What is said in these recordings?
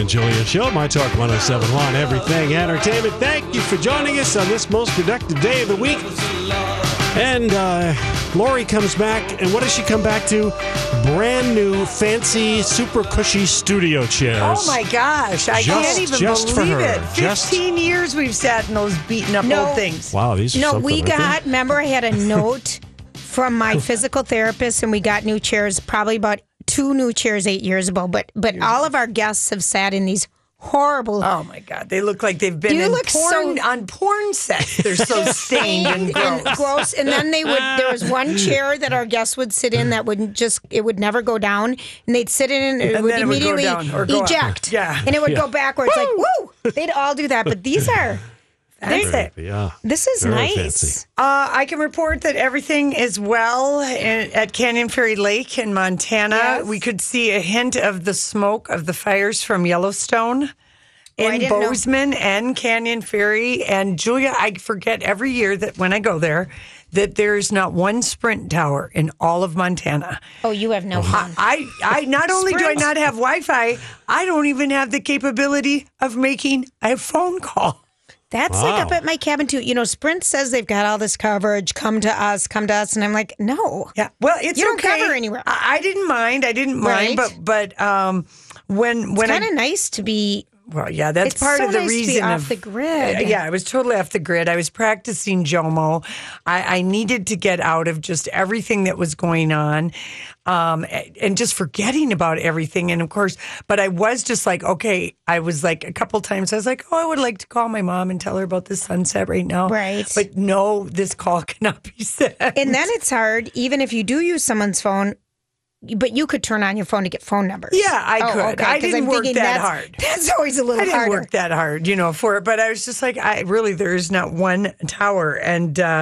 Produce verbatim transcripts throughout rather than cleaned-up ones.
and Julia Show, My Talk one oh seven one, Everything Entertainment. Thank you for joining us on this most productive day of the week. And uh, Lori comes back, and what does she come back to? Brand new, fancy, super cushy studio chairs. Oh my gosh, I just, can't even just believe for her. it. Fifteen just... years we've sat in those beaten up no, old things. Wow, these are No, something, we got, they? remember I had a note from my physical therapist, and we got new chairs, probably about two new chairs eight years ago, but but all of our guests have sat in these horrible. Oh my God, they look like they've been You in look porn so- on porn sets. They're so stained and gross. and gross. And then they would. There was one chair that our guests would sit in that wouldn't just. It would never go down, and they'd sit in and it And would then it would go immediately down or go up. eject. Yeah. and it would Yeah. go backwards. Like woo! They'd all do that, but these are. That's it. Yeah. This is Very nice. fancy. Uh, I can report that everything is well in, at Canyon Ferry Lake in Montana. Yes. We could see a hint of the smoke of the fires from Yellowstone Oh, I in didn't know. Bozeman and Canyon Ferry. And Julia, I forget every year that when I go there, that there's not one Sprint tower in all of Montana. Oh, you have no fun. I, I not only do I Sprint. not have Wi-Fi, I don't even have the capability of making a phone call. That's like Wow. up at my cabin too. You know, Sprint says they've got all this coverage. Come to us, come to us, and I'm like, no. Yeah, well, it's You don't okay. cover anywhere. I, I didn't mind. I didn't mind, Right. but but um, when when It's kind I of nice to be. well, yeah, that's It's part so of the nice to be reason off of the grid. Yeah, I was totally off the grid. I was practicing Jomo. I, I needed to get out of just everything that was going on, um, and just forgetting about everything. And of course, but I was just like, okay, I was like a couple times. I was like, oh, I would like to call my mom and tell her about the sunset right now. Right. But no, this call cannot be sent. And then it's hard, even if you do use someone's phone. But you could turn on your phone to get phone numbers. Yeah, I Oh, could. okay, I 'cause didn't I'm work thinking that that's- hard. That's always a little I didn't harder. work that hard, you know, for it. But I was just like, I really, there is not one tower. And uh,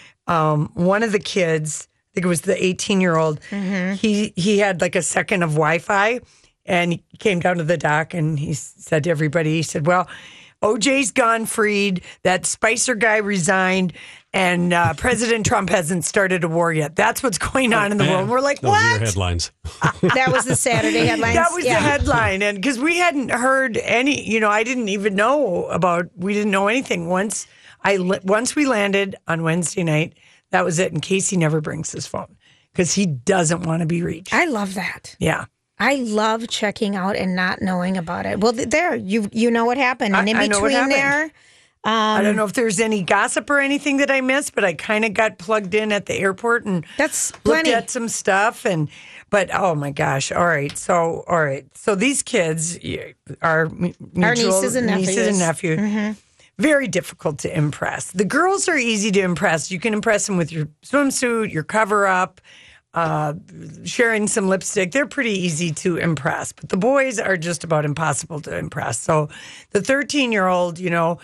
um, one of the kids, I think it was the eighteen-year-old, Mm-hmm. he he had like a second of Wi-Fi, and he came down to the dock and he said to everybody, he said, well, O J's gone freed, that Spicer guy resigned, and uh, President Trump hasn't started a war yet. That's what's going on in the world. We're like, Those what? are your headlines. That was the Saturday headlines. That was yeah. the headline. And because we hadn't heard any, you know, I didn't even know about, we didn't know anything. Once I, once we landed on Wednesday night, that was it. And Casey never brings his phone because he doesn't want to be reached. I love that. Yeah. I love checking out and not knowing about it. Well, th- there, you you know what happened. And I- in I know what between happened. there, I don't know if there's any gossip or anything that I missed, but I kind of got plugged in at the airport and That's looked plenty. at some stuff. And but oh my gosh! All right, so all right, so these kids are Our nieces and nephews. Nieces and nephews. Very difficult to impress. The girls are easy to impress. You can impress them with your swimsuit, your cover up, uh, sharing some lipstick. They're pretty easy to impress. But the boys are just about impossible to impress. So the thirteen-year-old, you know,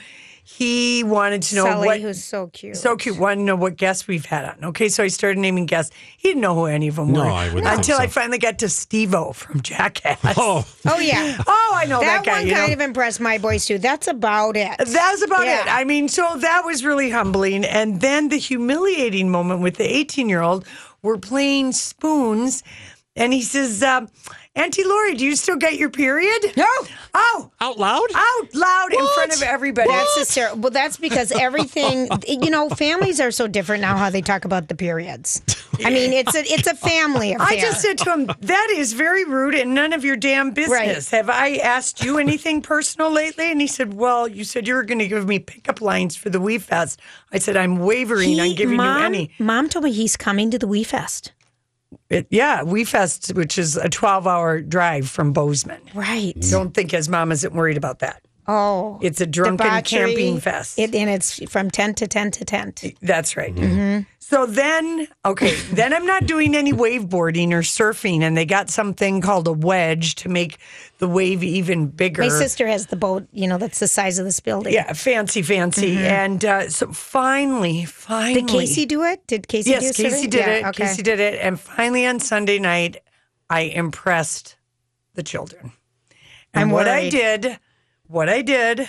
he wanted to know Sully, what. who's so cute. So cute. Wanted to know what guests we've had on. Okay, so I started naming guests. He didn't know who any of them No, were. I wouldn't think Until I so. finally got to Steve-O from Jackass. Oh, Oh, yeah. Oh, I know that, That guy. one you kind know. of impressed my boys, too. That's about it. That's about Yeah. it. I mean, so that was really humbling. And then the humiliating moment with the eighteen-year-old, we're playing spoons, and he says, uh, Auntie Lori, do you still get your period? No. Oh, out loud? out loud in front of everybody. That's hysterical. Well, that's because everything, you know, families are so different now how they talk about the periods. I mean, it's a it's a family affair. I just said to him, that is very rude and none of your damn business. Have I asked you anything personal lately? And he said, well, you said you were going to give me pickup lines for the Wee Fest. I said, I'm wavering on giving mom, you any. Mom told me he's coming to the Wee Fest. It, yeah, Wee Fest, which is a twelve-hour drive from Bozeman. Right. Don't think his mom isn't worried about that. Oh. It's a drunken debauchery. camping fest. It, and it's from tent to tent to tent. That's right. Mm-hmm. So then, okay, then I'm not doing any waveboarding or surfing, and they got something called a wedge to make the wave even bigger. My sister has the boat, you know, that's the size of this building. Yeah, fancy, fancy. Mm-hmm. And uh, so finally, finally. Did Casey do it? Did Casey do Yes, it? Casey did Yeah, it. okay. Casey did it. And finally on Sunday night, I impressed the children. And I'm what I worried. did, what I did,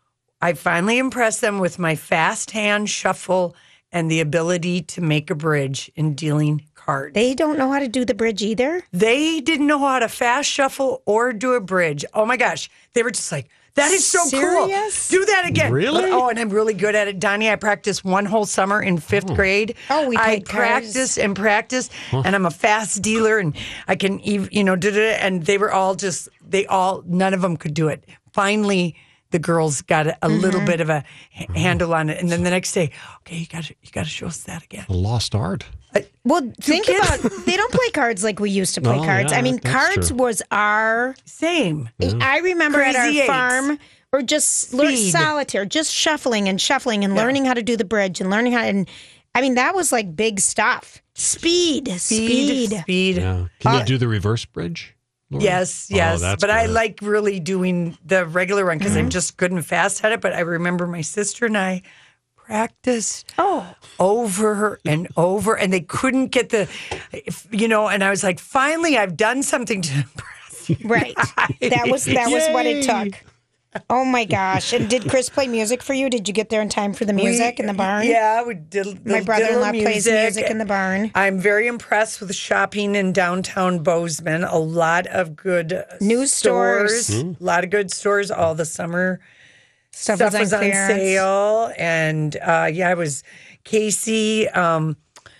I finally impressed them with my fast hand shuffle and the ability to make a bridge in dealing cards. They don't know how to do the bridge either. They didn't know how to fast shuffle or do a bridge. Oh my gosh. They were just like, that is so Serious? cool. Do that again. Really? Oh, and I'm really good at it. Donnie, I practiced one whole summer in fifth Oh. grade. Oh, we I played cards. practiced and practiced, and I'm a fast dealer, and I can, ev- you know, did it. And they were all just, they all, none of them could do it. Finally, the girls got a, a Mm-hmm. little bit of a h- handle on it. And then the next day, okay, you got to, you got to show us that again. A lost art. Well, think kids- about they don't play cards like we used to play Oh, cards. yeah, I mean, that's cards true. was our. Same. I remember at our Crazy eights. farm, or just learn Speed. solitaire, just shuffling and shuffling and learning how to do the bridge and learning how. And I mean, that was like big stuff. Speed, speed. Speed. Speed. Yeah. Can Uh, you do the reverse bridge? Laura? Yes, Oh, yes. that's but I good. like really doing the regular one because Mm-hmm. I'm just good and fast at it. But I remember my sister and I practiced Oh, over and over, and they couldn't get the, if- you know. And I was like, finally, I've done something to impress you. right. That was that was what it Yay. took. Oh my gosh! And did Chris play music for you? Did you get there in time for the music in the barn? Yeah, we did. My did brother-in-law little plays music in the barn. I'm very impressed with shopping in downtown Bozeman. A lot of good uh, News stores. A lot of good stores. All the summer Stuff, stuff was was on on clearance. sale, and uh, yeah, I was Casey. Um,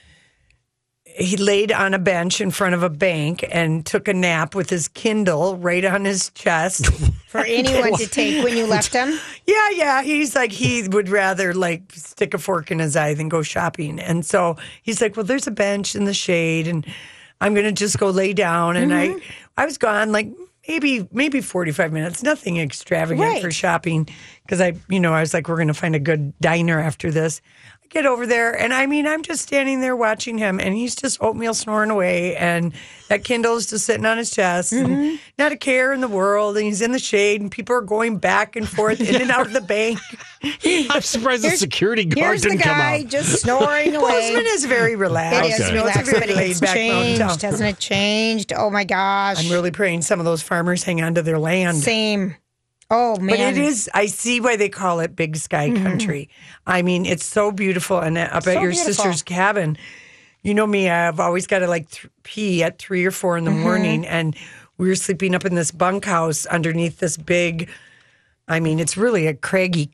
he laid on a bench in front of a bank and took a nap with his Kindle right on his chest. For anyone to take when you left him. Yeah, yeah. He's like, he would rather like stick a fork in his eye than go shopping. And so he's like, well, there's a bench in the shade and I'm going to just go lay down. And I, I was gone like maybe, maybe forty-five minutes, nothing extravagant Right. for shopping. Cause I, you know, I was like, we're going to find a good diner after this. I get over there and I mean, I'm just standing there watching him and he's just oatmeal snoring away. And that Kindle is just sitting on his chest and not a care in the world. And he's in the shade and people are going back and forth in and out of the bank. I'm surprised the Here's- security guard Here's the didn't come guy out. just snoring away. Bozeman is very relaxed. It is Okay. You know, it's a relaxed, very but it's laid-back mountain town. changed, hasn't it changed? Oh my gosh! I'm really praying some of those farmers hang on to their land. Same. Oh man! But it is, I see why they call it Big Sky Country. I mean, it's so beautiful. And up So at your beautiful. sister's cabin, you know me, I've always got to like th- pee at three or four in the Mm-hmm. morning. And we were sleeping up in this bunkhouse underneath this big, I mean, it's really a craggy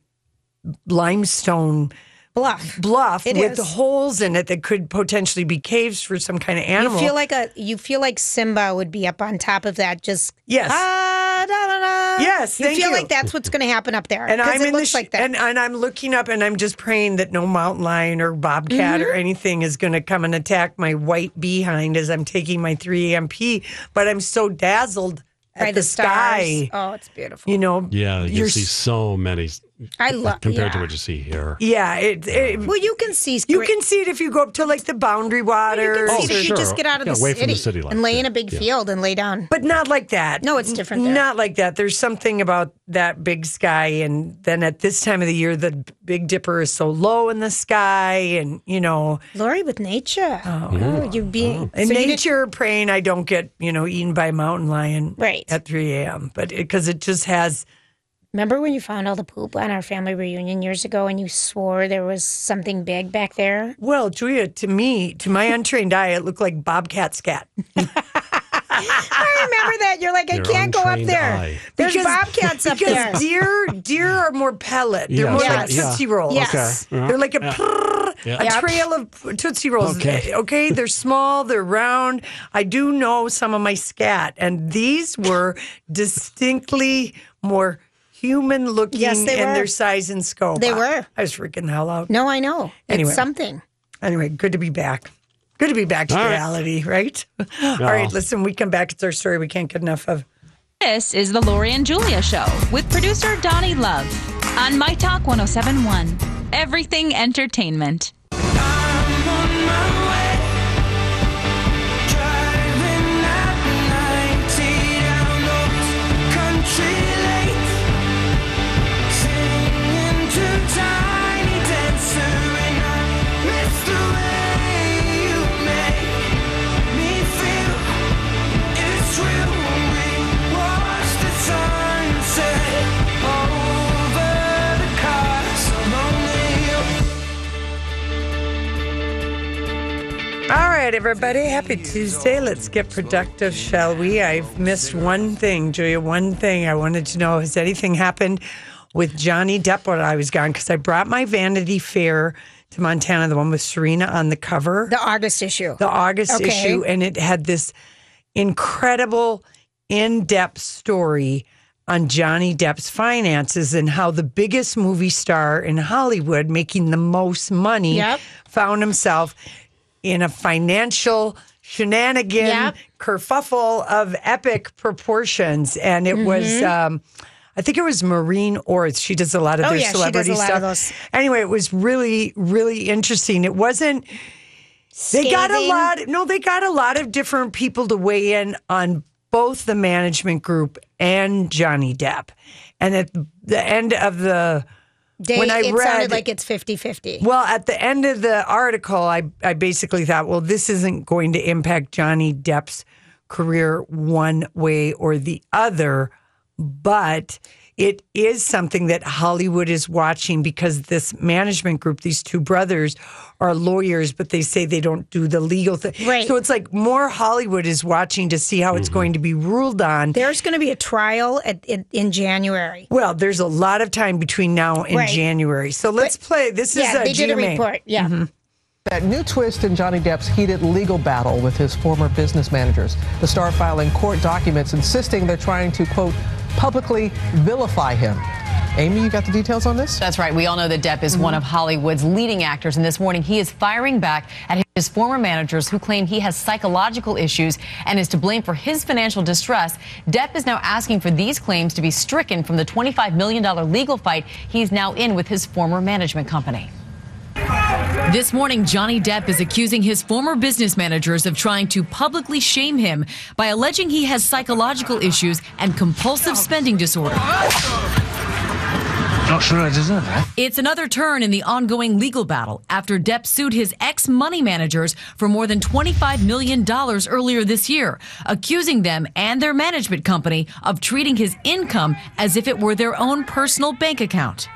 limestone bluff. bluff It with is. the holes in it that could potentially be caves for some kind of You animal. feel like a you feel like Simba would be up on top of that. Just Yes. ah, da, da, da. Yes, You thank feel you. like that's what's going to happen up there. And 'cause I'm it in the looks sh- like that. and, and I'm looking up and I'm just praying that no mountain lion or bobcat Mm-hmm. or anything is going to come and attack my white behind as I'm taking my three A M P. But I'm so dazzled at By the, the stars. sky. Oh, it's beautiful. You know, Yeah, you you're see s- so many I love compared yeah. to what you see here. yeah. It, it, Well, you can see. you great- can see it if you go up to like the Boundary You Waters, can see it if sure. you just get out of Yeah, the away city, from the city lights, and lay in yeah. a big Yeah. field and lay down. but not like that. No, it's different there. Not like that. There's something about that big sky, and then at this time of the year, the Big Dipper is so low in the sky, and you know. Lori with nature. Oh, you being In so you didn't- nature, praying I don't get, you know, eaten by a mountain lion Right. at three a.m. But because it, just has, Remember when you found all the poop on our family reunion years ago, and you swore there was something big back there? well, Julia, to me, to my untrained eye, it looked like bobcat scat. I remember that. You're like, I Your can't go up untrained there. eye. There's bobcats up because there. deer, deer are more pellet. They're Yeah, more it's like like- yeah. Tootsie Rolls. Yes. Okay. They're like a, prrrr, Yeah. a Yep. trail of Tootsie Rolls. Okay. Okay, they're small, they're round. I do know some of my scat, and these were distinctly more human looking Yes, they in were. their size and scope. They I- were. I was freaking the hell out. No, I know. Anyway. It's something. Anyway, good to be back. Good to be back to All right. reality, right? All right, listen, we come back. It's our story we can't get enough of. This is the Lori and Julia Show with producer Donnie Love on My Talk one oh seven point one. Everything Entertainment. right, everybody. Happy Tuesday. Let's get productive, shall we? I've missed one thing, Julia, one thing. I wanted to know, has anything happened with Johnny Depp while I was gone? Because I brought my Vanity Fair to Montana, the one with Serena on the cover. The August issue. The August Okay. issue. And it had this incredible, in-depth story on Johnny Depp's finances and how the biggest movie star in Hollywood, making the most money, Yep. found himself in a financial shenanigan Yep. kerfuffle of epic proportions. And it Mm-hmm. was, um, I think it was Maureen Orth. She does a lot of Oh, their yeah, she does celebrity a lot stuff. of those. Anyway, it was really, really interesting. It wasn't, they got a Scathing. lot, no, they got a lot of different people to weigh in on both the management group and Johnny Depp. And at the end of the, They, when I it read- sounded like it's fifty-fifty. well, at the end of the article, I, I basically thought, well, this isn't going to impact Johnny Depp's career one way or the other, but it is something that Hollywood is watching because this management group, these two brothers, are lawyers, but they say they don't do the legal thing. Right. So it's like more Hollywood is watching to see how it's going to be ruled on. There's going to be a trial at, in, in January. Well, there's a lot of time between now and Right. January. So let's play. This is Yeah, a they G M A. did a report. Yeah. That new twist in Johnny Depp's heated legal battle with his former business managers. The star filing court documents insisting they're trying to, quote, publicly vilify him. Amy, you got the details on this? That's right. We all know that Depp is one of Hollywood's leading actors, and this morning he is firing back at his former managers who claim he has psychological issues and is to blame for his financial distress. Depp is now asking for these claims to be stricken from the twenty-five million dollars legal fight he's now in with his former management company. This morning, Johnny Depp is accusing his former business managers of trying to publicly shame him by alleging he has psychological issues and compulsive spending disorder. Not sure I deserve that. It's another turn in the ongoing legal battle after Depp sued his ex-money managers for more than twenty-five million dollars earlier this year, accusing them and their management company of treating his income as if it were their own personal bank account.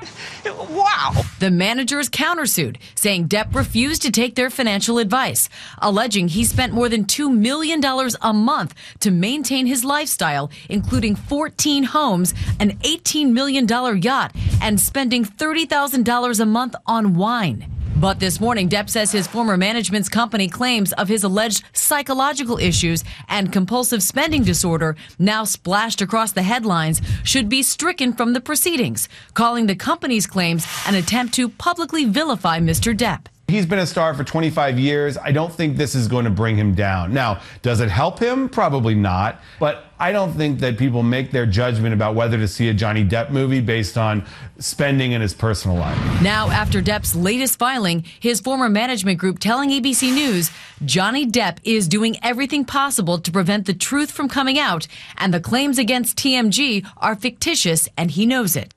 Wow. The managers countersued, saying Depp refused to take their financial advice, alleging he spent more than two million dollars a month to maintain his lifestyle, including fourteen homes, an eighteen million dollars yacht, and spending thirty thousand dollars a month on wine. But this morning, Depp says his former management's company claims of his alleged psychological issues and compulsive spending disorder, now splashed across the headlines, should be stricken from the proceedings, calling the company's claims an attempt to publicly vilify Mister Depp. He's been a star for twenty-five years. I don't think this is going to bring him down. Now, does it help him? Probably not. But I don't think that people make their judgment about whether to see a Johnny Depp movie based on spending in his personal life. Now, after Depp's latest filing, his former management group telling A B C News, Johnny Depp is doing everything possible to prevent the truth from coming out, and the claims against T M G are fictitious, and he knows it.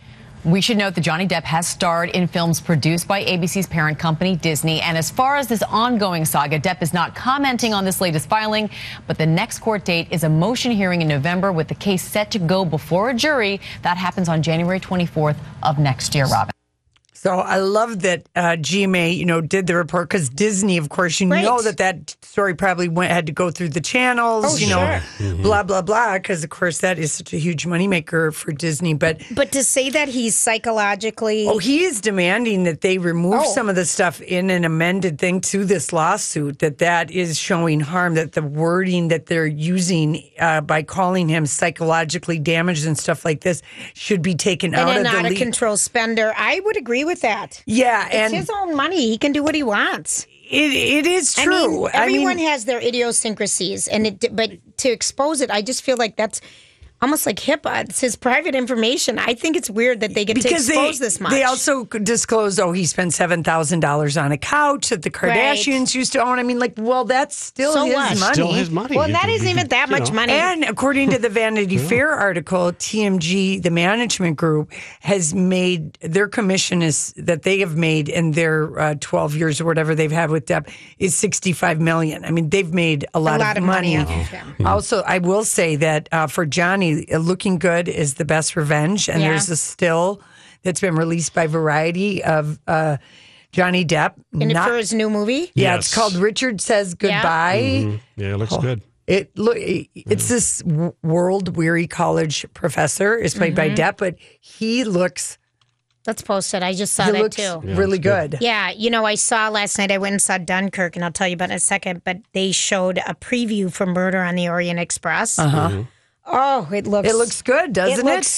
We should note that Johnny Depp has starred in films produced by A B C's parent company, Disney. And as far as this ongoing saga, Depp is not commenting on this latest filing. But the next court date is a motion hearing in November with the case set to go before a jury. That happens on January twenty-fourth of next year, Robin. So I love that uh, G M A, you know, did the report because Disney, of course, you Right. know that that story probably went had to go through the channels, Oh, you know, sure. blah blah blah, because of course that is such a huge moneymaker for Disney. But But to say that he's psychologically. oh, he is demanding that they remove Oh. some of the stuff in an amended thing to this lawsuit. That that is showing harm. That the wording that they're using uh, by calling him psychologically damaged and stuff like this should be taken and out an of the out of le- control spender. I would agree with that. Yeah, It's and his own money. He can do what he wants. it it is I true. mean, everyone has their idiosyncrasies, and it. But to expose it, I just feel like that's almost like HIPAA. It's his private information. I think it's weird that they get to expose they, this much. They also disclosed, oh, he spent seven thousand dollars on a couch that the Kardashians used to own. I mean, like, well, that's still So his what? money. Still his money. well, You that can- isn't you even can, that you much know. money. And according to the Vanity Fair article, T M G, the management group, has made their commission is that they have made in their uh, twelve years or whatever they've had with Depp is sixty-five million. I mean, they've made a lot, a lot of money off of him. Also, I will say that uh, for Johnny, uh, looking good is the best revenge. And Yeah. there's a still that's been released by Variety of uh, Johnny Depp. In not- for his new movie? Yeah, Yes. it's called Richard Says Goodbye. Mhm. Yeah, it looks good. It look. It's this w- world-weary college professor. It's played by Depp, but he looks. Let's post it. I just saw He that looks too. really good. Yeah, you know, I saw last night, I went and saw Dunkirk, and I'll tell you about it in a second, but they showed a preview for Murder on the Orient Express. Uh-huh. Oh, it looks It looks good, doesn't it? it? looks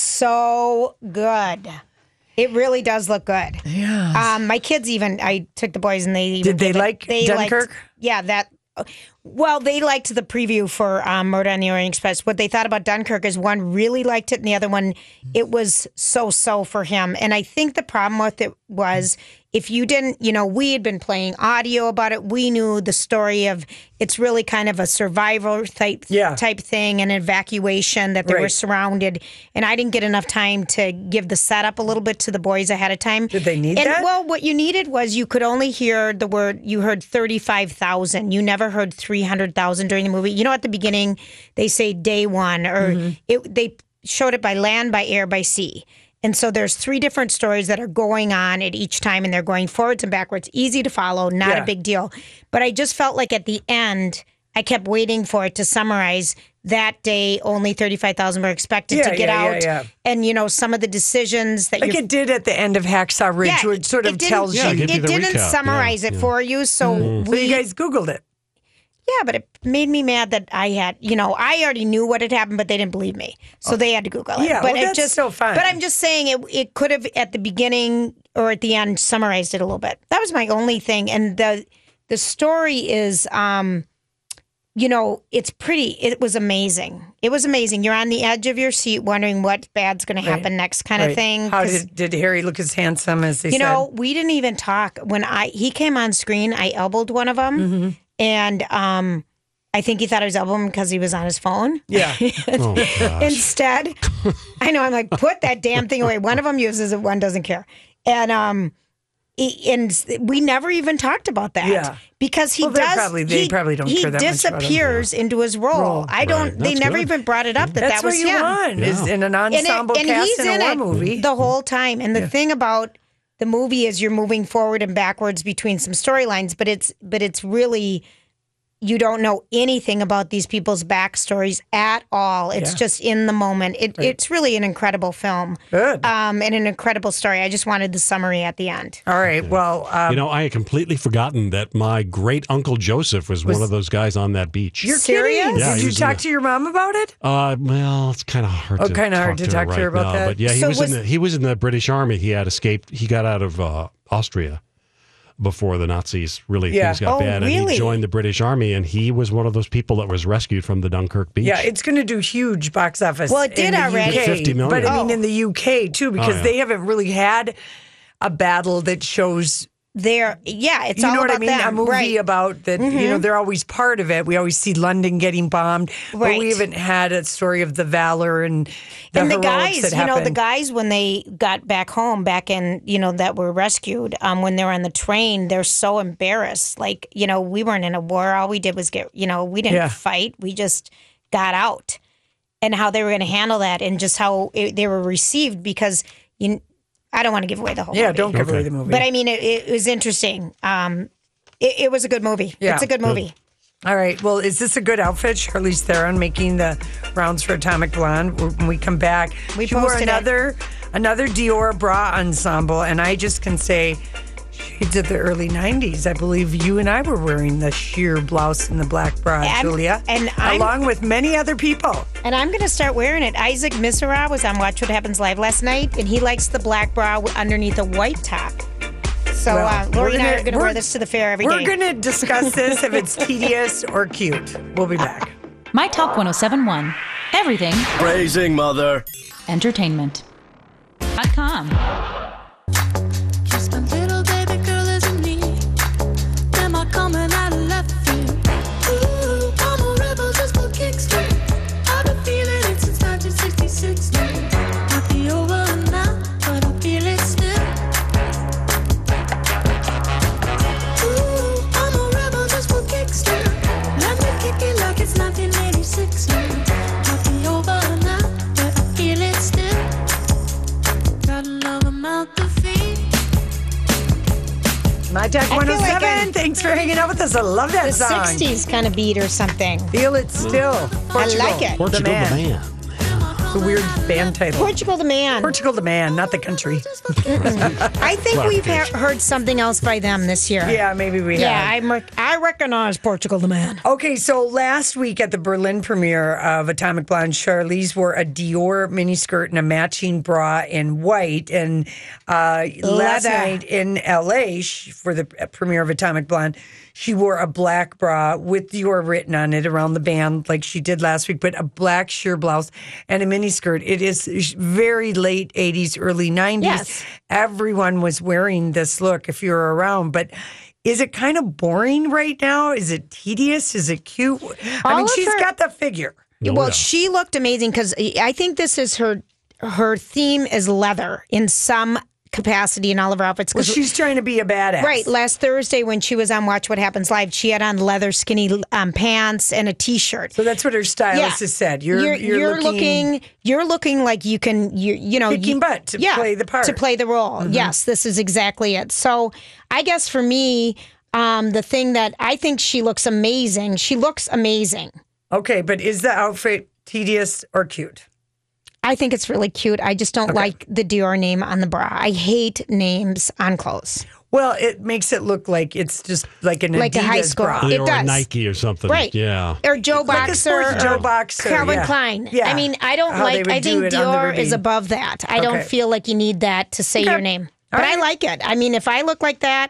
so good. It really does look good. Yeah. Um, my kids even, I took the boys and they even Did they gave it- like they liked- Dunkirk? yeah, that. Well, they liked the preview for um, Murder on the Orient Express. What they thought about Dunkirk is one really liked it, and the other one, it was so-so for him. And I think the problem with it was if you didn't, you know, we had been playing audio about it. We knew the story of it's really kind of a survival type Yeah. type thing, an evacuation that they were Right. surrounded. And I didn't get enough time to give the setup a little bit to the boys ahead of time. Did they need and, that? Well, what you needed was you could only hear the word, you heard thirty-five thousand. You never heard three hundred thousand during the movie. You know, at the beginning, they say day one, or Mm-hmm. it, they showed it by land, by air, by sea. And so there's three different stories that are going on at each time, and they're going forwards and backwards. Easy to follow, not Yeah. a big deal. But I just felt like at the end, I kept waiting for it to summarize that day. Only thirty-five thousand were expected Yeah, to get yeah, yeah, out, yeah. and you know some of the decisions that Like you're it did at the end of Hacksaw Ridge, where it sort of didn't- tells Yeah, you. give you It the didn't recap. summarize Yeah, it yeah. for you, so So we you guys Googled it. yeah, but it made me mad that I had, you know, I already knew what had happened, but they didn't believe me, so they had to Google it. Yeah, but well, it that's just still fine. But I'm just saying it. It could have at the beginning or at the end summarized it a little bit. That was my only thing, and the the story is, um, you know, it's pretty. It was amazing. It was amazing. You're on the edge of your seat, wondering what bad's going to happen next, kind of Right. thing. How 'cause- did, did Harry look as handsome as they you said? know, we didn't even talk when I he came on screen. I elbowed one of them, Mm-hmm. and um, I think he thought I was elbowing him because he was on his phone. Yeah. Oh, gosh. Instead, I know I'm like, put that damn thing away. One of them uses it, one doesn't care, and um, he, and we never even talked about that. Yeah. Because he Well, they're does. probably- they he, probably don't he care that much about him. disappears into his role. Role. I don't. Right. They That's never good. even brought it up that That's that what was you him. want is Yeah. in an And, it, ensemble and cast he's in a in war it movie. the whole time. And the thing about the movie is you're moving forward and backwards between some storylines, but it's but it's really you don't know anything about these people's backstories at all. It's Yeah. just in the moment. It, It's really an incredible film. Good. Um, and an incredible story. I just wanted the summary at the end. All right. Well, um, You know, I had completely forgotten that my great uncle Joseph was, one of those guys on that beach. you're serious? kidding. Yeah, Did he you was in talk the- to your mom about it? Uh, well, it's kind of hard. Oh, to kinda hard talk to talk to right her about now, that. But yeah, he So was, was- in the he was in the British Army. He had escaped. He got out of uh, Austria before the Nazis really Yeah. things got Oh, bad, and really? he joined the British Army. And he was one of those people that was rescued from the Dunkirk beach. Yeah, it's going to do huge box office. Well, it did in the already. U K, fifty million. But I mean, Oh. in the U K too, because Oh, yeah. they haven't really had a battle that shows. There, yeah, it's You all know what about I mean? them. A movie right. Mm-hmm. about that. You know, they're always part of it. We always see London getting bombed, but Right. we haven't had a story of the valor and the and the heroics guys, that you know, the happened. guys when they got back home, back in, you know, that were rescued, um, when they were on the train, they're so embarrassed. Like, you know, we weren't in a war. All we did was get, you know, we didn't Yeah. fight. We just got out, and how they were going to handle that, and just how it, they were received. Because you, I don't want to give away the whole. Yeah, movie. don't give Okay. away the movie. But I mean, it, it was interesting. Um, it, it was a good movie. Yeah. It's a good movie. All right. Well, is this a good outfit? Charlize Theron making the rounds for Atomic Blonde. When we come back, We she wore posted it. another another Dior bra ensemble, and I just can say shades of the early nineties. I believe you and I were wearing the sheer blouse and the black bra, And- Julia, and I'm- along with many other people. And I'm going to start wearing it. Isaac Misra was on Watch What Happens Live last night, and he likes the black bra underneath a white top. So Well, uh, we're Lori and I gonna- are going to we're- wear this to the fair every We're day. going to discuss this if it's tedious or cute. We'll be back. My Talk ten seventy-one. Everything Praising Mother. entertainment. Dot com. Just my little baby girl isn't me. Am I coming out of left field? Ooh, I'm a rebel just for kicks. I've been feeling it since nineteen sixty-six. Might be over now, but I feel it still. Ooh, I'm a rebel just for kicks. Let me kick it like it's nineteen eighty-six. Might be over now, but I feel it still. Got another mouth to feed. Talk I one feel oh seven. like I'm- Thanks for hanging out with us. I love that The song. sixties kind of beat or something. Feel it still. Portugal, like it. Portugal the the man. man. It's a weird band title. Portugal the Man. Portugal the man, not the country. I think we've ha- heard something else by them this year. Yeah, maybe we Yeah, have. I'm rec- I recognize Portugal the Man. Okay, so last week at the Berlin premiere of Atomic Blonde, Charlize wore a Dior miniskirt and a matching bra in white. And uh, last Leather. night in L A sh- for the premiere of Atomic Blonde, she wore a black bra with Dior written on it around the band like she did last week, but a black sheer blouse and a miniskirt. It is very late eighties, early nineties. Yes. Everyone was wearing this look if you were around, but is it kind of boring right now? Is it tedious? Is it cute? I All mean, of she's her- got the figure. Oh, well, yeah. she looked amazing because I think this is her her theme is leather in some capacity in all of her outfits. Well, 'Cause- she's trying to be a badass. Right. Last Thursday when she was on Watch What Happens Live, she had on leather skinny um, pants and a t-shirt. So that's what her stylist has said. You're, you're, you're, you're looking, looking, you're looking like you can you you know Kicking you, butt to yeah, play the part. to play the role. Yes, this is exactly it. So I guess for me, um, the thing that I think she looks amazing. She looks amazing. Okay, but is the outfit tedious or cute? I think it's really cute. I just don't like the Dior name on the bra. I hate names on clothes. Well, it makes it look like it's just like an Like a Adidas high school. bra. It or does. Nike or something. Right. Yeah. Or Joe Like a Boxer. sports Joe or Boxer, Calvin yeah. Klein. Yeah. I mean, I don't How they like, would I do think it on the Dior is Ruby. above that. I don't Okay. feel like you need that to say Okay. your name. All But I right. like it. I mean, if I look like that,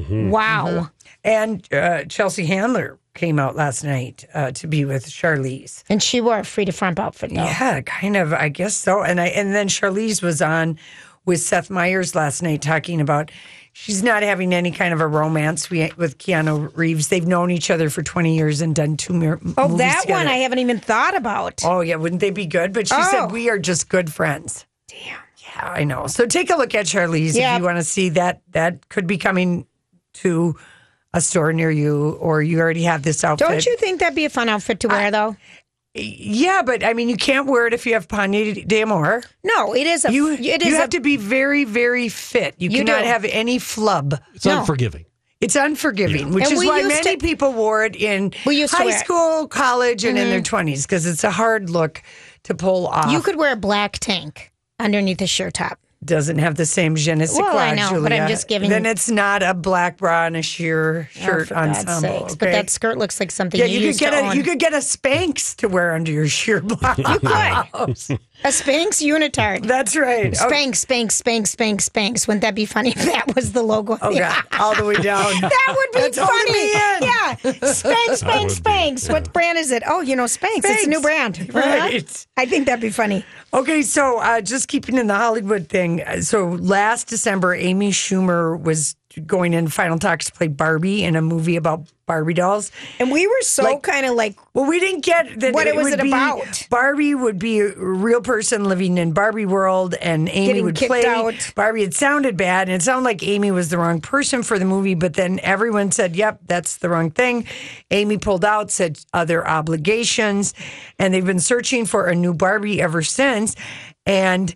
wow. And uh, Chelsea Handler came out last night uh, to be with Charlize. And she wore a free to front outfit, though. Yeah, kind of. I guess so. And I and then Charlize was on with Seth Meyers last night talking about she's not having any kind of a romance we- with Keanu Reeves. They've known each other for twenty years and done two mir- Oh, movies that together. one I haven't even thought about. Oh yeah, wouldn't they be good? But she Oh. said we are just good friends. Damn. Yeah, I know. So take a look at Charlize Yeah. if you want to see that. That could be coming to a store near you, or you already have this outfit. Don't you think that'd be a fun outfit to wear, though? Yeah, but I mean, you can't wear it if you have Pagne d'Amour. No, it is a. You, it is you a, have to be very, very fit. You, You cannot do. have any flub. It's No. unforgiving. It's unforgiving, which And is we why used many to- people wore it in We used to high wear it. Mm-hmm. school, college, and in their twenties because it's a hard look to pull off. You could wear a black tank underneath a shirt top. Doesn't have the same je ne sais Well, quoi, I know, but I'm Julia. just giving- Then it's not a black bra and a sheer shirt oh, for God's ensemble. sakes. okay? But that skirt looks like something yeah, you, you could used get to a own. you could get a Spanx to wear under your sheer blouse. You could. A Spanx unitard. That's right. Oh, Spanx, Spanx, Spanx, Spanx, Spanx. Wouldn't that be funny if that was the logo? oh God, all the way down. That would be That's holding funny. me in. Yeah. Spanx, Spanx, would be, Spanx. What brand is it? Oh, you know, Spanx. It's a new Spanx. brand. Right. Uh-huh. I think that'd be funny. Okay, so uh, just keeping in the Hollywood thing. uh, So last December, Amy Schumer was going in final talks to play Barbie in a movie about Barbie dolls. And we were so Like- kind of like, Well, we didn't get that. What it was would it be- about? Barbie would be a real person living in Barbie world, and Amy Getting would kicked play out. Barbie. It sounded bad, and it sounded like Amy was the wrong person for the movie. But then everyone said, "Yep, that's the wrong thing." Amy pulled out, said other obligations, and they've been searching for a new Barbie ever since. And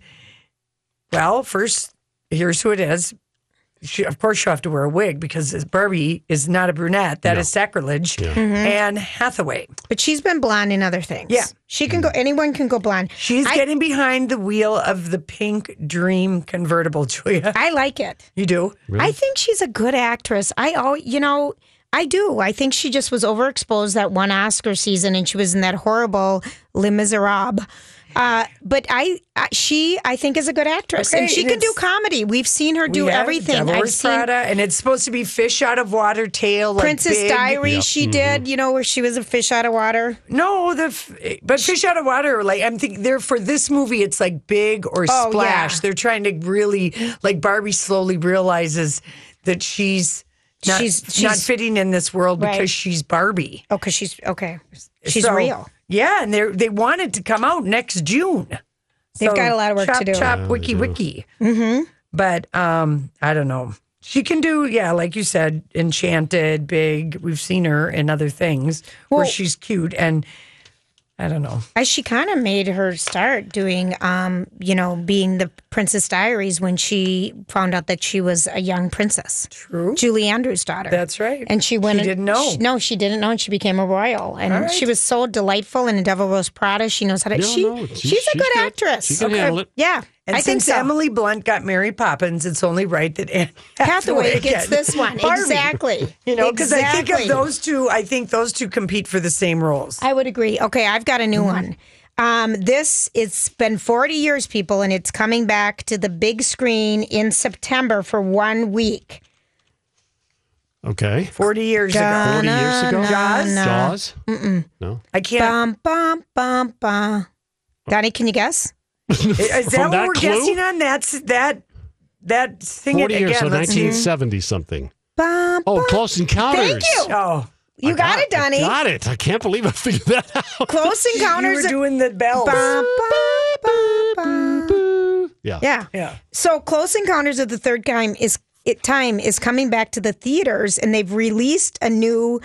well, first, here's who it is. She, of course, she'll have to wear a wig because Barbie is not a brunette. That is sacrilege. Anne Hathaway. but she's been blonde in other things. Yeah. She can go, anyone can go blonde. She's I, getting behind the wheel of the pink Dream convertible, Julia. I like it. You do? I think she's a good actress. I oh, you know, I do. I think she just was overexposed that one Oscar season, and she was in that horrible Les Miserables. Uh, but I, uh, she, I think, is a good actress, Okay, and she and can do it's- comedy. We've seen her do We have everything. Devil I've Wears seen Prada, and it's supposed to be fish out of water tail. Like Princess big. Diaries. She did, you know, where she was a fish out of water. No, the f- but fish out of water. Like I'm thinking, they're for this movie. It's like big or Oh, splash. yeah. They're trying to really like Barbie slowly realizes that she's not She's- not she's- fitting in this world Right. because she's Barbie. Oh, because she's okay. She's So, real. Yeah, and they they want it to come out next June. They've So, got a lot of work chop, to do. Chop, wiki, wiki. Mm-hmm. But um, I don't know. She can do, yeah, like you said, Enchanted, Big. We've seen her in other things where Well- she's cute. And I don't know. I, she kind of made her start doing, um, you know, being the Princess Diaries when she found out that she was a young princess. True. Julie Andrews' daughter. That's right. And she went. She didn't know. She, no, she didn't know, and she became a royal. And All right. she was so delightful in Devil Wears Prada. She knows how to. No, she, no, she's, she's- a she's good good. actress. She can handle it. Yeah, And I think since so. Emily Blunt got Mary Poppins, it's only right that Anne Hathaway gets gets this one. Barbie. Exactly. You know, because I think of Exactly. those two, I think those two compete for the same roles. I would agree. Okay, I've got a new one. Um, this, it's been forty years, people, and it's coming back to the big screen in September for one week. Okay. forty years ago. forty years ago? Jaws? Jaws? Mm-mm. No. I can't. Bum, bum, bum, bum. Donnie, can you guess? Is that From what that we're clue? guessing on? That's that, that, sing it forty again. years, so Let's see. nineteen seventy something. Bum, Oh, bum. Close Encounters. Thank you. Oh, You I got, it, Donnie. I got it. I can't believe I figured that out. Close you Encounters. were doing the bells. Bum, bum, bum, bum. Yeah. Yeah. Yeah. So Close Encounters of the Third Kind is it time is coming back to the theaters, and they've released a new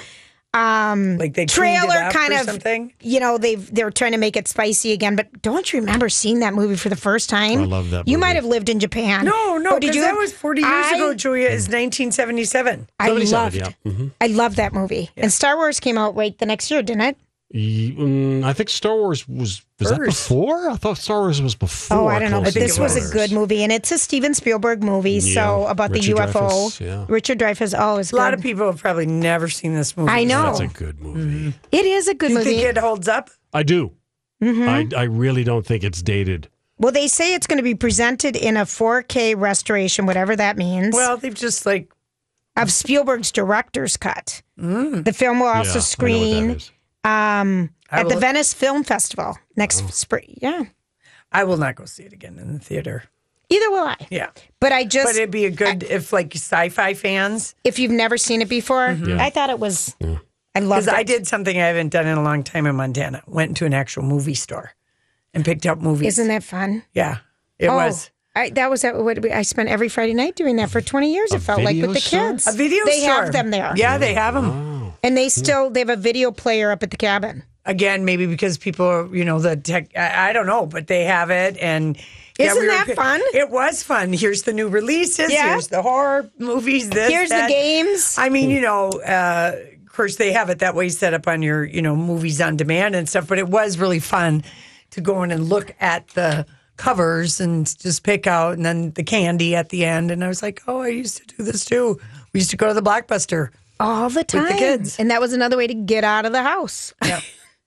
Like they cleaned it trailer up kind or of something. You know, they've they're trying to make it spicy again. But don't you remember seeing that movie for the first time? I love that You movie. might have lived in Japan. No, no, Oh, did because you? that was forty years I- ago, Julia, is nineteen seventy-seven. I seventy-seven, loved. yeah. Mhm. I loved that movie. And Star Wars came out right the next year, didn't it? Ye- mm, I think Star Wars was was that First. before? I thought Star Wars was before. Oh, I don't know. Close But this was a Encounters. good movie, and it's a Steven Spielberg movie. So Yeah. about the Richard U F O, Dreyfuss, yeah. Richard Dreyfuss. Oh, it's A lot good. of people have probably never seen this movie. I know. That's a good movie. It is a good Do you movie. think it holds up? I do. Mm-hmm. I, I really don't think it's dated. Well, they say it's going to be presented in a four K restoration, whatever that means, Well, they've just like of Spielberg's director's cut. The film will Yeah, I know also what screen that is. um, I at the will- Venice Film Festival next Oh. spring. Yeah. I will not go see it again in the theater. Either will I. Yeah. But I just, But it'd be a good if like sci-fi fans, if you've never seen it before, Yeah. I thought it was, I loved because it. I did something I haven't done in a long time in Montana. Went into an actual movie store and picked up movies. Isn't that fun? Yeah, it Oh, was. I, that was what we- I spent every Friday night doing that for twenty years. A It felt like video with the store? kids. A video They store. have them there. Yeah, they have them. Oh. And they still, they have a video player up at the cabin. Again, maybe because people, are, you know, the tech. I, I don't know, but they have it, and yeah, Isn't we were that pi- fun? It was fun. Here's the new releases. Yeah. Here's the horror movies. This. Here's that. the games. I mean, you know, uh, of course they have it that way set up on your, you know, movies on demand and stuff. But it was really fun to go in and look at the covers and just pick out, and then the candy at the end. And I was like, oh, I used to do this too. We used to go to the Blockbuster. All the time. the kids. And that was another way to get out of the house. Yeah.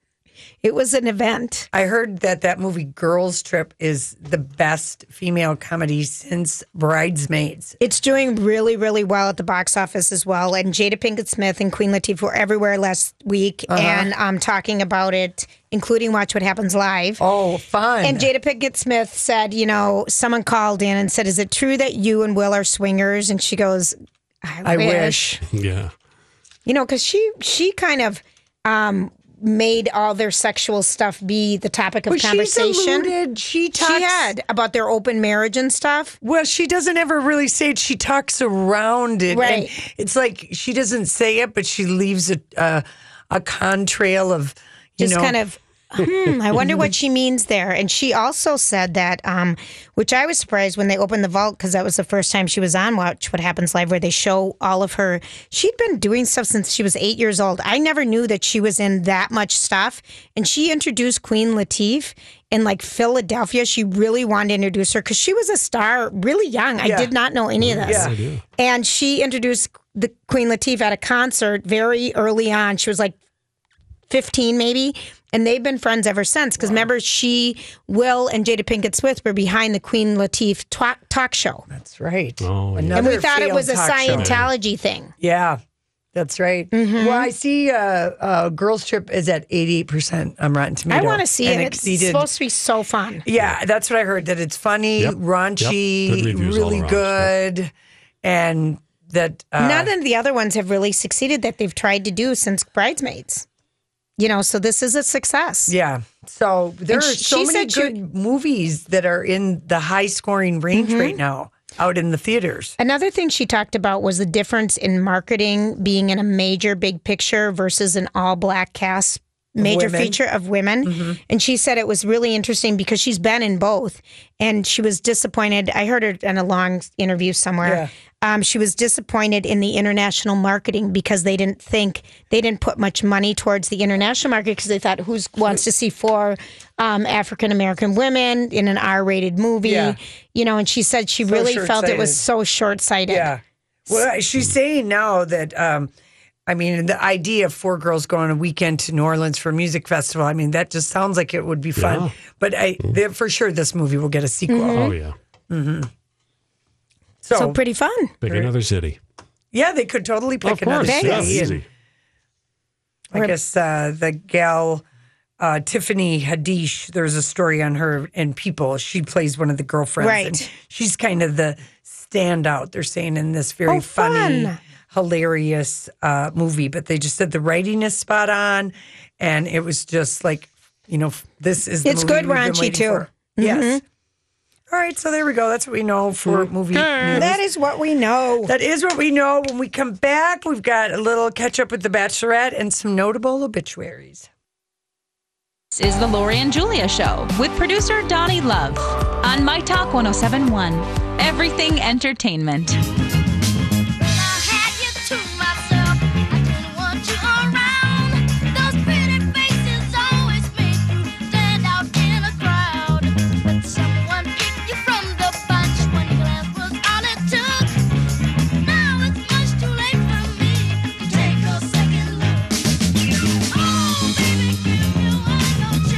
It was an event. I heard that that movie Girls Trip is the best female comedy since Bridesmaids. It's doing really, really well at the box office as well. And Jada Pinkett Smith and Queen Latifah were everywhere last week Uh-huh. and um, talking about it, including Watch What Happens Live. Oh, fun. And Jada Pinkett Smith said, you know, someone called in and said, is it true that you and Will are swingers? And she goes, I, I wish. wish. Yeah. You know, because she, she kind of um, made all their sexual stuff be the topic of Well, she's conversation. alluded. She talks. She had about their open marriage and stuff. Well, she doesn't ever really say it. She talks around it. Right. And it's like she doesn't say it, but she leaves a a, a contrail of, you Just know. kind of, hmm, I wonder what she means there. And she also said that, um, which I was surprised when they opened the vault, because that was the first time she was on Watch What Happens Live, where they show all of her. She'd been doing stuff since she was eight years old. I never knew that she was in that much stuff. And she introduced Queen Latifah in like Philadelphia. She really wanted to introduce her because she was a star really young. I Yeah. did not know any of this. Yeah. And she introduced the Queen Latifah at a concert very early on. She was like fifteen maybe, and they've been friends ever since. Because remember, she, Will, and Jada Pinkett Smith were behind the Queen Latifah talk, talk show, That's right. Oh, yeah. Another and we thought it failed was a talk show. Scientology thing. Yeah, that's right. Mm-hmm. Well, I see uh, uh, Girls Trip is at eighty-eight percent on Rotten I Tomatoes. want to see and it. It's exceeded- supposed to be so fun. Yeah, that's what I heard. That it's funny, Yep. raunchy, Yep. Good reviews all really around. good, and that uh, None of the other ones have really succeeded that they've tried to do since Bridesmaids. You know, so this is a success. yeah. So there And are she- so she many said she- good movies that are in the high scoring range Mm-hmm. right now out in the theaters. Another thing she talked about was the difference in marketing being in a major big picture versus an all black cast major women. feature of women. Mm-hmm. And she said it was really interesting because she's been in both. And she was disappointed. I heard her in a long interview somewhere. Yeah. Um, she was disappointed in the international marketing because they didn't think, they didn't put much money towards the international market because they thought, who wants to see four um, African-American women in an R-rated movie? Yeah. You know, and she said she So really felt it was short-sighted. so short-sighted. Yeah. Well, she's saying now that, um, I mean, the idea of four girls going a weekend to New Orleans for a music festival, I mean, that just sounds like it would be fun. Yeah. But I, they- for sure, this movie will get a sequel. Oh, yeah. So, So pretty fun. Pick another city. yeah, they could totally pick Of course. another Yeah, city. and easy. I guess uh, the gal, uh, Tiffany Haddish, there's a story on her in People. She plays one of the girlfriends. Right. And she's kind of the standout, they're saying, in this very Oh, funny, fun. hilarious uh, movie. But they just said the writing is spot on. And it was just like, you know, this is the It's movie good we've been raunchy, waiting too. for. Yes. All right, so there we go. That's what we know for movie news. That is what we know. That is what we know. When we come back, we've got a little catch up with The Bachelorette and some notable obituaries. This is the Lori and Julia Show with producer Donnie Love on My Talk one oh seven point one. Everything Entertainment. I had you to myself. I didn't want you around. Those pretty faces always make you stand out in a crowd. But someone picked you from the bunch. One glance was all it took. Now it's much too late for me to take a second look. Oh, baby, give you one more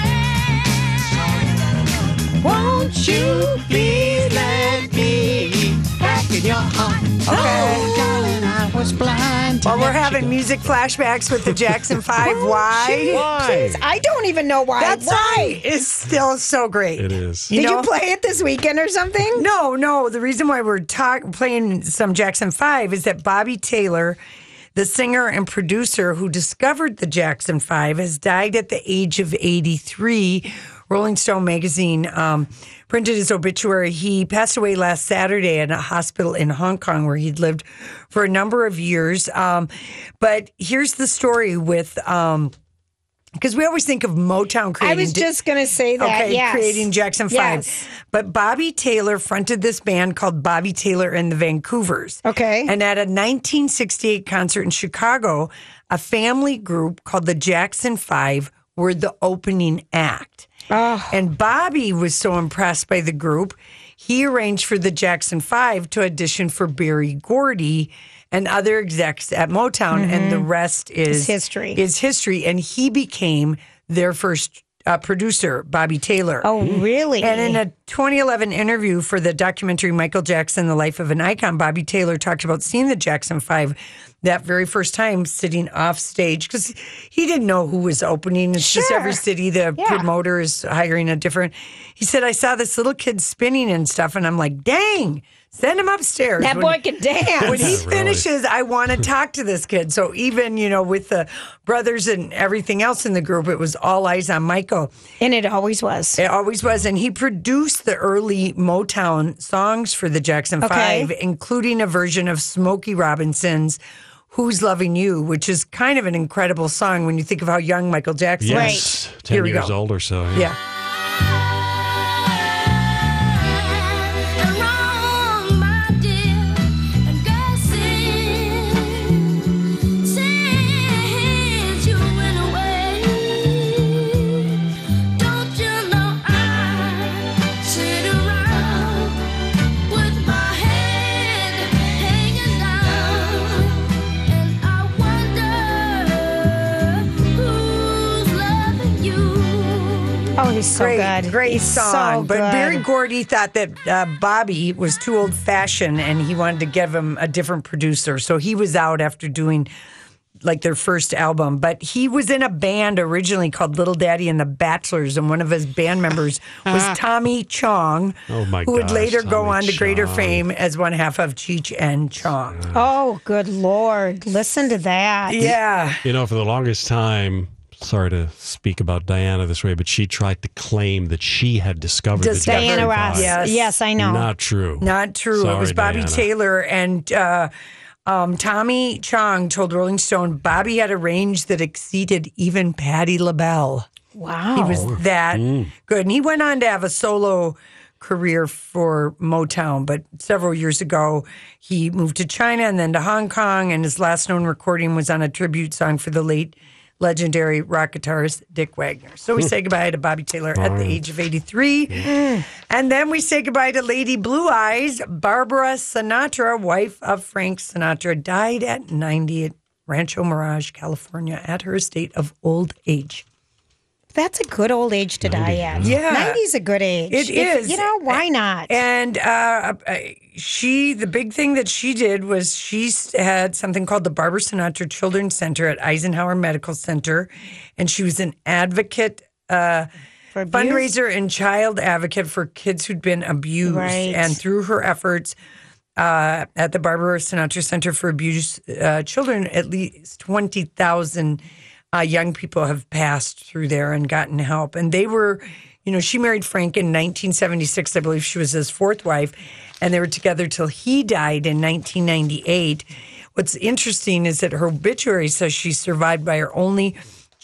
chance. Won't you please let me back in your heart? Okay. Darling, I was blind. to Well, we're let having you go. music flashbacks with the Jackson Five. Why? Why? I don't even know why. That song why? is still so great. It is. You Did know? you play it this weekend or something? No, no. The reason why we're talk- playing some Jackson Five is that Bobby Taylor, the singer and producer who discovered the Jackson Five, has died at the age of eighty-three. Rolling Stone magazine um, printed his obituary. He passed away last Saturday at a hospital in Hong Kong where he'd lived for a number of years. Um, but here's the story with. Um, because we always think of Motown I creating. was just going to say that. Okay, yes. creating Jackson Five. Yes. But Bobby Taylor fronted this band called Bobby Taylor and the Vancouvers. Okay. And at a nineteen sixty-eight concert in Chicago, a family group called the Jackson Five were the opening act. Oh. And Bobby was so impressed by the group, he arranged for the Jackson Five to audition for Berry Gordy and other execs at Motown, and the rest is It's history. Is history, and he became their first uh, producer, Bobby Taylor. Oh, really? And in a twenty eleven interview for the documentary Michael Jackson, The Life of an Icon, Bobby Taylor talked about seeing the Jackson Five that very first time sitting off stage because he didn't know who was opening. It's just Sure. every city, the Yeah. promoter is hiring a different. He said, I saw this little kid spinning and stuff, and I'm like, dang, send him upstairs. that When- boy can dance. when he Yeah, really. finishes, I want to talk to this kid. So even, you know, with the brothers and everything else in the group, it was all eyes on Michael. And it always was. It always was. And he produced the early Motown songs for the Jackson Okay. Five, including a version of Smokey Robinson's Who's Loving You, which is kind of an incredible song when you think of how young Michael Jackson Yes. was. ten Here we years go. old or so. Yeah. Yeah. And wrong, my dear, and guessing since you went away. Don't you know I sit around with my head hanging down, and I wonder who's loving you. Oh, he's so Great, good. great He's song. So but good. Berry Gordy thought that uh, Bobby was too old fashioned and he wanted to give him a different producer. So he was out after doing like their first album. But he was in a band originally called Little Daddy and the Bachelors, and one of his band members was Tommy Chong, Oh, my who would gosh, later go Tommy on to greater Chong. fame as one half of Cheech and Chong. Oh, good Lord. Listen to that. Yeah. You know, for the longest time, sorry to speak about Diana this way, but she tried to claim that she had discovered the Discovered. Jackson Diana Five. Ross. Yes. Yes, I know. Not true. Not true. It Sorry, was Bobby Diana. Taylor and uh, Um, Tommy Chong told Rolling Stone Bobby had a range that exceeded even Patti LaBelle. Wow. He was that good. And he went on to have a solo career for Motown, but several years ago, he moved to China and then to Hong Kong, and his last known recording was on a tribute song for the late legendary rock guitarist Dick Wagner. So we say goodbye to Bobby Taylor at the age of eighty-three. And then we say goodbye to Lady Blue Eyes. Barbara Sinatra, wife of Frank Sinatra, died at ninety at Rancho Mirage, California, at her estate of old age. That's a good old age to die at. Yeah. ninety's a good age. It If- is. You know, why not? And uh, she, the big thing that she did was she had something called the Barbara Sinatra Children's Center at Eisenhower Medical Center. And she was an advocate, uh, For abuse? fundraiser and child advocate for kids who'd been abused. Right. And through her efforts uh, at the Barbara Sinatra Center for Abused uh, Children, at least twenty thousand Uh, young people have passed through there and gotten help. And they were, you know, she married Frank in nineteen seventy-six. I believe she was his fourth wife. And they were together till he died in nineteen ninety-eight. What's interesting is that her obituary says she's survived by her only,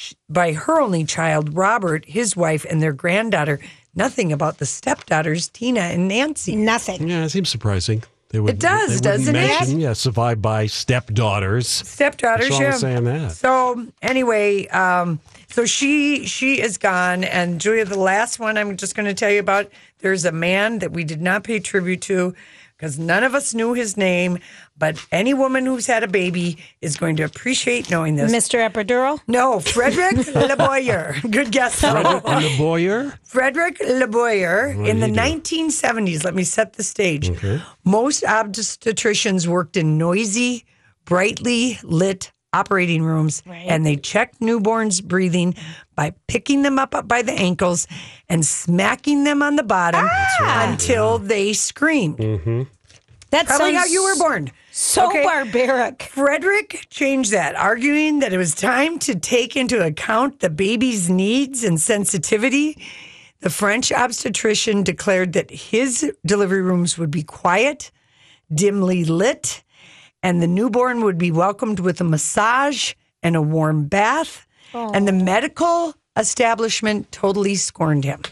by her only child, Robert, his wife, and their granddaughter. Nothing about the stepdaughters, Tina and Nancy. Nothing. Yeah, it seems surprising. They would, It does, they wouldn't doesn't it? mention, Yeah, survived by stepdaughters. Stepdaughters, What's wrong yeah. with saying that? So anyway, um, so she she is gone, and Julia, the last one I'm just going to tell you about. There's a man that we did not pay tribute to because none of us knew his name, but any woman who's had a baby is going to appreciate knowing this. Mister Epidural? No, Frederick LeBoyer. Good guess. Frederick and the Boyer? Frederick LeBoyer What in did the he do? nineteen seventies. Let me set the stage. Okay. Most obstetricians worked in noisy, brightly lit operating rooms, and they checked newborns' breathing by picking them up, up by the ankles and smacking them on the bottom until they screamed. Mm-hmm. That's Probably how you were born. So Okay. barbaric. Frederick changed that, arguing that it was time to take into account the baby's needs and sensitivity. The French obstetrician declared that his delivery rooms would be quiet, dimly lit, and the newborn would be welcomed with a massage and a warm bath. And the medical establishment totally scorned him.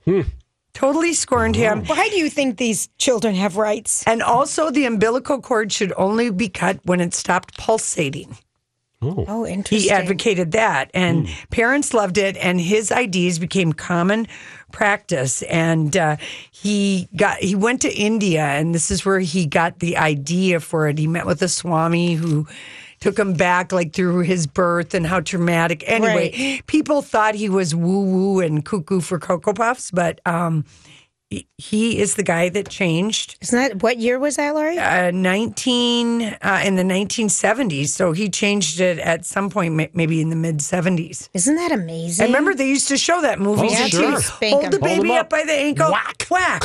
Totally scorned him. Why do you think these children have rights? And also, the umbilical cord should only be cut when it stopped pulsating. Oh, Oh, interesting. He advocated that, and parents loved it, and his ideas became common practice. And uh, he got he went to India, and this is where he got the idea for it. He met with a Swami who took him back like through his birth and how traumatic. Anyway, Right. people thought he was woo woo and cuckoo for Cocoa Puffs, but um, he- he is the guy that changed. Isn't that, what year was that, Laurie? Uh, nineteen uh, in the nineteen seventies. So he changed it at some point, ma- maybe in the mid seventies. Isn't that amazing? I remember they used to show that movie. Oh, on sure. T V. Spank Hold him. the Hold baby him up. up. by the ankle. Whack. Whack.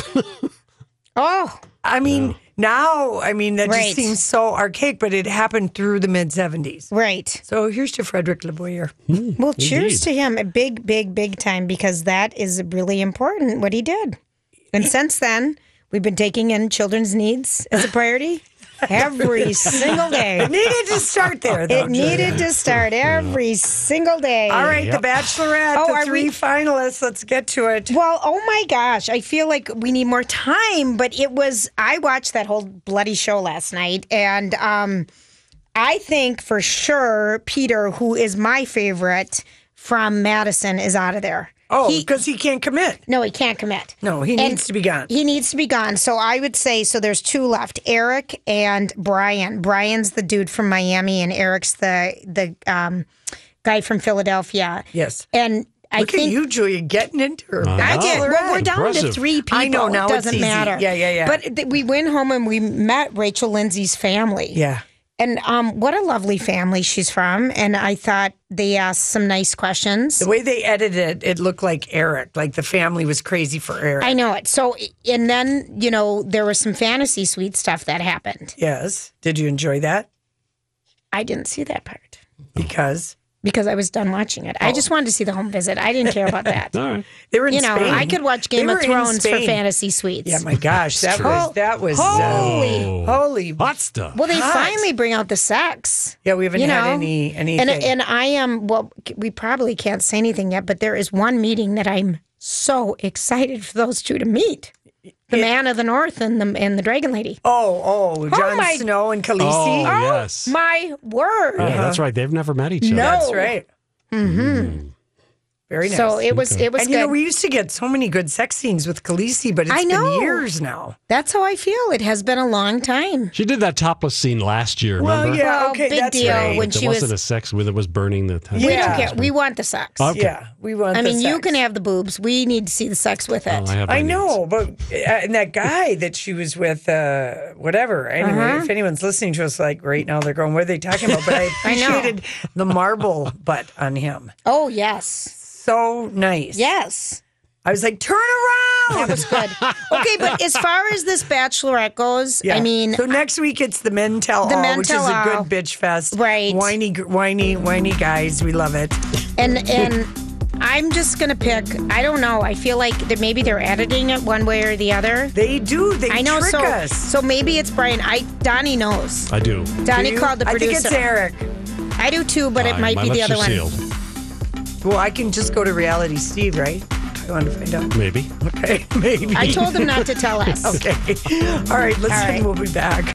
Oh, I mean, now, I mean, that Right. just seems so archaic, but it happened through the mid seventies. right. So here's to Frederick LeBoyer. Well, cheers Indeed. to him. A big, big, big time, because that is really important what he did. And since then, we've been taking in children's needs as a priority every single day. Needed to start there, though. It needed to start every single day. All right, The Bachelorette, Oh, the are three we- finalists. Let's get to it. Well, oh my gosh, I feel like we need more time, but it was, I watched that whole bloody show last night, and um, I think for sure Peter, who is my favorite from Madison, is out of there. Oh, He- because he can't commit. No, he can't commit. No, he And needs to be gone. He needs to be gone. So I would say, so there's two left, Eric and Brian. Brian's the dude from Miami, and Eric's the the um, guy from Philadelphia. Yes. And I Look think at you, Julia, getting into her. I did. Well, we're down to Impressive. three people. I know, now it it's doesn't easy. matter. Yeah, yeah, yeah. But th- we went home and we met Rachel Lindsay's family. Yeah. And um, what a lovely family she's from. And I thought they asked some nice questions. The way they edited it, it looked like Eric. Like the family was crazy for Eric. I know it. So, and then, you know, there was some fantasy suite stuff that happened. Yes. Did you enjoy that? I didn't see that part. Because because I was done watching it. I just wanted to see the home visit. I didn't care about that. All right. They were in You know, Spain. I could watch Game They of were in Thrones for Spain. fantasy suites. Yeah, my gosh, that true. was that was Holy. uh, holy. Hot stuff. Well, they Hot. finally bring out the sex. Yeah, we haven't you had know? any anything. And and I am well. We probably can't say anything yet, but there is one meeting that I'm so excited for those two to meet. The Man of the North and the and the Dragon Lady. oh, oh, Jon my- Snow and Khaleesi. Oh, yes. My word! Yeah, that's right. They've never met each other. No. That's right. Mm-hmm. Very nice. So it was it was and good. you know, we used to get so many good sex scenes with Khaleesi, but it's I know. been years now. That's how I feel. It has been a long time. She did that topless scene last year, remember? Well, yeah, Well, okay, big that's deal right. when There she wasn't was. a sex when it was burning the We Yeah. don't care. We want the sex. Okay. Yeah, we want. I the mean, you sex. can have the boobs. We need to see the sex with it. Oh, I have I my know, but uh, and that guy that she was with, uh, whatever. Anyway, Uh-huh. if anyone's listening to us, like right now, they're going, "What are they talking about?" But I I know. appreciated the marble butt on him. Oh yes, So nice. yes. I was like, "Turn around." That was good. Okay, but as far as this Bachelorette goes, Yeah. I mean, so next week it's the Men Tell The All, Men which Tell is a All. good bitch fest. Right. Whiny, whiny, whiny guys. We love it. and and I'm just gonna pick. I don't know. I feel like that maybe they're editing it one way or the other. They do. They I know. trick So us. so maybe it's Brian. I Donnie knows. I do. Donnie Do you? called the I producer. think it's Eric. I do too, but it Fine, might my be the lips other are one. sealed. Well, I can just go to Reality Steve, right? I want to find out. Maybe. Okay, maybe. I told him not to tell us. Okay. All right, listen. All right. We'll be back.